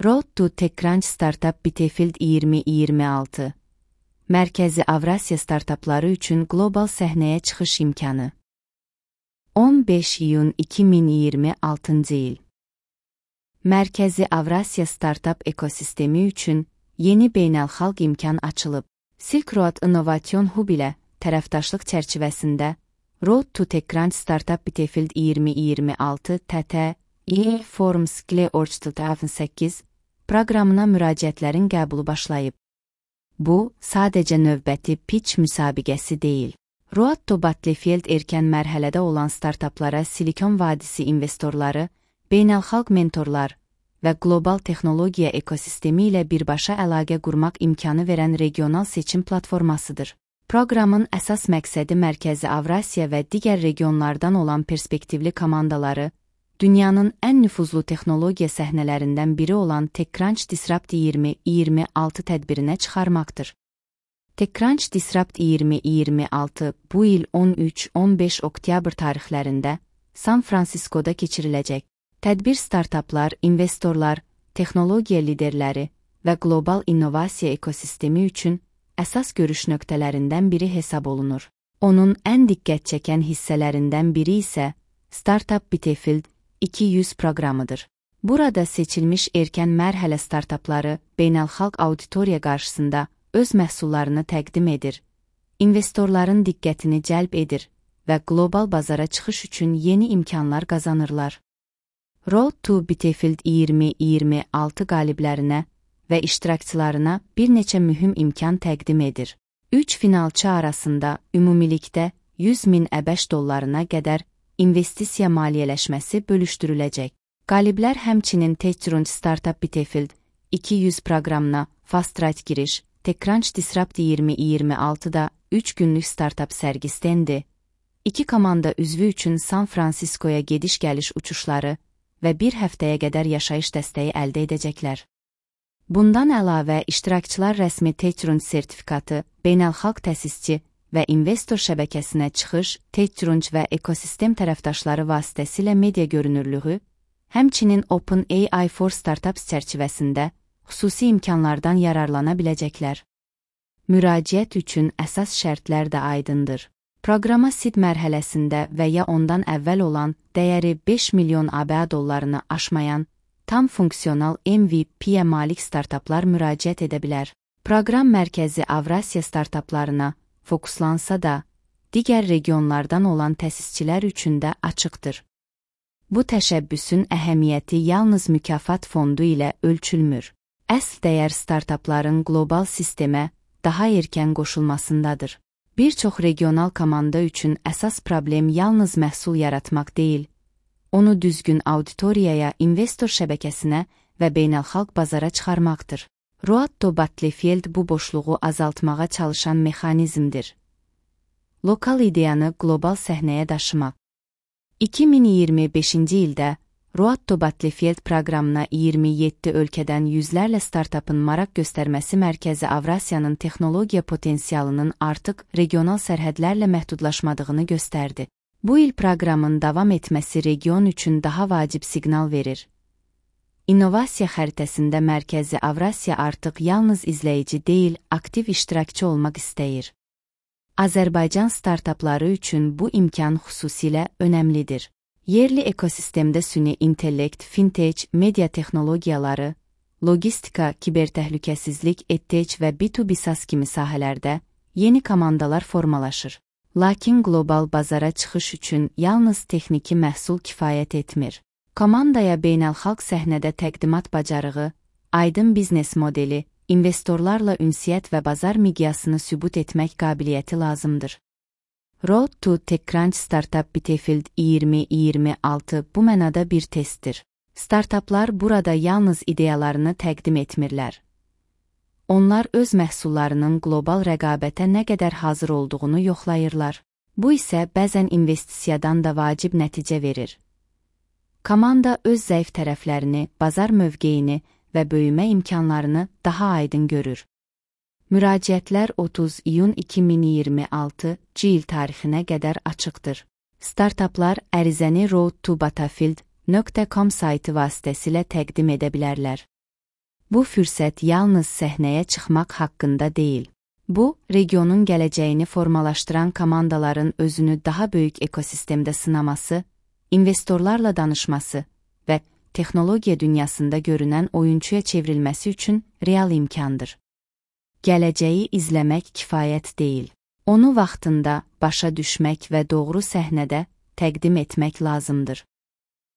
Road to TechCrunch Startup Battlefield 2026. Mərkəzi Avrasiya startapları üçün qlobal səhnəyə çıxış imkanı. 15 iyun 2026-cı il. Mərkəzi Avrasiya startap ekosistemi üçün yeni beynəlxalq imkan açılıb. Silk Road İnnovasyon Hub ilə tərəfdaşlıq çərçivəsində Road to TechCrunch Startup Battlefield 2026 TT Forums 2028 proqramına müraciətlərin qəbulu başlayıb. Bu, sadəcə növbəti pitch müsabiqəsi deyil. Road to Battlefield erkən mərhələdə olan startaplara Silikon Vadisi investorları, beynəlxalq mentorlar və qlobal texnologiya ekosistemi ilə birbaşa əlaqə qurmaq imkanı verən regional seçim platformasıdır. Proqramın əsas məqsədi Mərkəzi Avrasiya və digər regionlardan olan perspektivli komandaları, dünyanın ən nüfuzlu texnologiya səhnələrindən biri olan TechCrunch Disrupt 2026 tədbirinə çıxarmaqdır. TechCrunch Disrupt 2026 bu il 13-15 oktyabr tarixlərində San Fransiskoda keçiriləcək. Tədbir startaplar, investorlar, texnologiya liderləri və qlobal innovasiya ekosistemi üçün əsas görüş nöqtələrindən biri hesab olunur. Onun ən diqqət çəkən hissələrindən biri isə Startup Battlefield 200 proqramıdır. Burada seçilmiş erkən mərhələ startapları beynəlxalq auditoriya qarşısında öz məhsullarını təqdim edir, investorların diqqətini cəlb edir və qlobal bazara çıxış üçün yeni imkanlar qazanırlar. Road to Battlefield 2026 qaliblərinə və iştirakçılarına bir neçə mühüm imkan təqdim edir. 3 finalçı arasında ümumilikdə 100.000 ABŞ dollarına qədər investisiya maliyyələşməsi bölüşdürüləcək. Qaliblər həmçinin TechCrunch Startup Battlefield 200 proqramına Fast Track giriş, TechCrunch Disrupt 2026-da 3 günlük startup sərgi stendi, 2 komanda üzvü üçün San Fransiskoya gediş-gəliş uçuşları və bir həftəyə qədər yaşayış dəstəyi əldə edəcəklər. Bundan əlavə, iştirakçılar rəsmi TechCrunch sertifikatı, beynəlxalq təsisçi və investor şəbəkəsinə çıxış, TechCrunch və ekosistem tərəfdaşları vasitəsilə media görünürlüğü, həmçinin OpenAI for Startups çərçivəsində xüsusi imkanlardan yararlana biləcəklər. Müraciət üçün əsas şərtlər də aydındır. Proqrama seed mərhələsində və ya ondan əvvəl olan dəyəri 5 milyon ABŞ dollarını aşmayan, tam funksional MVP-yə malik startaplar müraciət edə bilər. Proqram Mərkəzi Avrasiya startaplarına fokuslansa da, digər regionlardan olan təsisçilər üçün də açıqdır. Bu təşəbbüsün əhəmiyyəti yalnız mükafat fondu ilə ölçülmür. Əsl dəyər startapların qlobal sistemə daha erkən qoşulmasındadır. Bir çox regional komanda üçün əsas problem yalnız məhsul yaratmaq deyil, onu düzgün auditoriyaya, investor şəbəkəsinə və beynəlxalq bazara çıxarmaqdır. Road to Battlefield bu boşluğu azaltmağa çalışan mexanizmdir. Lokal ideyanı qlobal səhnəyə daşımaq. 2025-ci ildə Road to Battlefield proqramına 27 ölkədən yüzlərlə startapın maraq göstərməsi Mərkəzi Avrasiyanın texnologiya potensialının artıq regional sərhədlərlə məhdudlaşmadığını göstərdi. Bu il proqramın davam etməsi region üçün daha vacib siqnal verir. İnnovasiya xəritəsində Mərkəzi Avrasiya artıq yalnız izləyici deyil, aktiv iştirakçı olmaq istəyir. Azərbaycan startapları üçün bu imkan xüsusilə önəmlidir. Yerli ekosistemdə süni intellekt, fintech, media texnologiyaları, logistika, kibertəhlükəsizlik, EdTech və B2B SaaS kimi sahələrdə yeni komandalar formalaşır. Lakin qlobal bazara çıxış üçün yalnız texniki məhsul kifayət etmir. Komandaya beynəlxalq səhnədə təqdimat bacarığı, aydın biznes modeli, investorlarla ünsiyyət və bazar miqyasını sübut etmək qabiliyyəti lazımdır. Road to TechCrunch Startup Battlefield 2026 bu mənada bir testdir. Startaplar burada yalnız ideyalarını təqdim etmirlər. Onlar öz məhsullarının qlobal rəqabətə nə qədər hazır olduğunu yoxlayırlar. Bu isə bəzən investisiyadan da vacib nəticə verir. Komanda öz zəif tərəflərini, bazar mövqeyini və böyümə imkanlarını daha aydın görür. Müraciətlər 30 iyun 2026 il tarixinə qədər açıqdır. Startaplar ərizəni roadtobattlefield.com saytı vasitəsilə təqdim edə bilərlər. Bu fürsət yalnız səhnəyə çıxmaq haqqında deyil. Bu, regionun gələcəyini formalaşdıran komandaların özünü daha böyük ekosistemdə sınaması, investorlarla danışması və texnologiya dünyasında görünən oyunçuya çevrilməsi üçün real imkandır. Gələcəyi izləmək kifayət deyil. Onu vaxtında başa düşmək və doğru səhnədə təqdim etmək lazımdır.